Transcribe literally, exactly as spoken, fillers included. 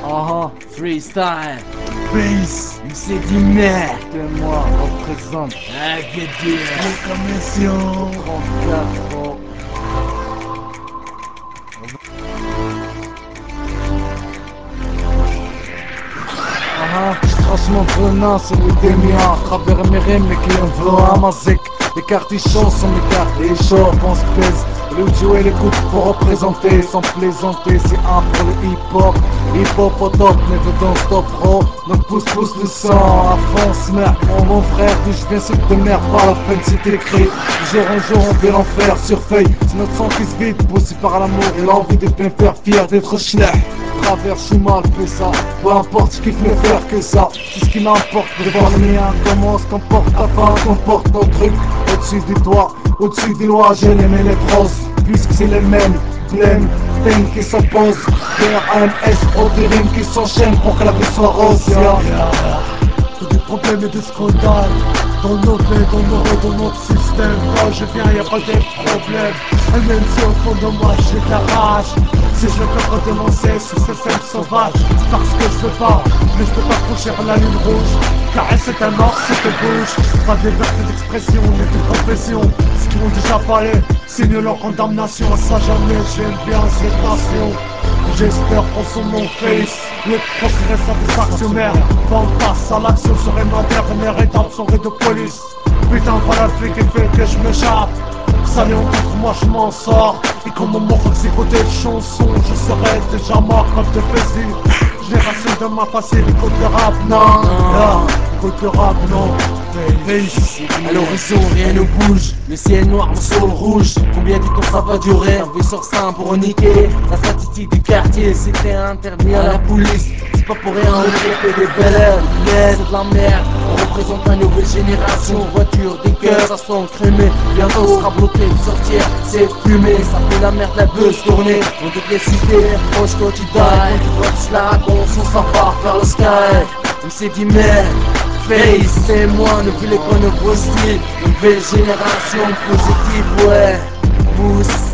Ah, freestyle. Face, Il s'est dit merde. que moi représente Agadir. Proclamation trente-quatre ans. Ah, franchement venant c'est le démiant. Travers mes rimes, mes clients veulent un mazik. Les cartichons sont mes cartes, les chauds on se pèse. Le duo et l'écoute pour représenter, sans plaisanter, c'est un pour le hip-hop. Hip-hop au top, never don't stop bro. Donc pousse pousse le sang, à fond se merde. Mon, mon frère, d'où je viens, c'est de merde, pas la peine c'est écrit. Jour en jour on vit l'enfer sur feuille. C'est notre sang qui se vide, poussé par l'amour et l'envie de bien faire, fier d'être schlecht. Travers, je suis mal fait ça. Peu importe ce qu'il faut faire que ça. C'est ce qui m'importe de voir les miens. Comment se comporte ta femme, comporte nos trucs. Au-dessus des toits, au-dessus des lois, j'ai les mêmes les pros. Puisque c'est les mêmes, blême, thème qui s'opposent. D R M S, O des rimes qui s'enchaînent pour que la vie soit rose. Yeah. Yeah. Tous des problèmes et des scandales dans nos veines, dans nos rues, dans notre système. Quand je viens, y'a pas de problème. Et même si au fond de moi j'ai de la rage, si je peux pas dénoncer sous ces scènes sauvages, c'est parce que je veux pas, mais je peux pas franchir la ligne rouge. Car c'est un mort si te bouge. Pas de liberté d'expression, ni de profession. Ce qui m'ont déjà parlé, signe leur condamnation. Ça jamais, j'aime bien cette nation. J'espère qu'on son mon face. Le progrès satisfactionnaire. Quand on passe à l'action serait ma dernière étape, serait de police. Putain, voilà le flic qui fait que je m'échappe. Ça n'est contre moi, je m'en sors. Et comme mon mort côté de chanson, je serais déjà mort comme de plaisir. Génération de ma facile, écoute le rap, non. Yeah. Écoute le rap, non. Face. À l'horizon rien ne bouge, le ciel noir, le sol rouge. Combien de temps ça va durer? Un vaisseau sur ça pour niquer la statistique du quartier. C'était interdit à la police. C'est pas pour rien, on fait des belles airs. Yeah, c'est de la merde. On représente une nouvelle génération. Voiture, des cœurs, ça sent crémé. Bientôt on sera bloqué de sortir. C'est fumé, ça fait la merde, la buzz tourner. Dans toutes les cités, proche quand tu die. Quand tu vois tout cela, on s'en savoir vers le sky. On s'est dit merde. Face, c'est moi, ne voulez pas nos beaux styles. Nouvelle génération positive, ouais. Mousse.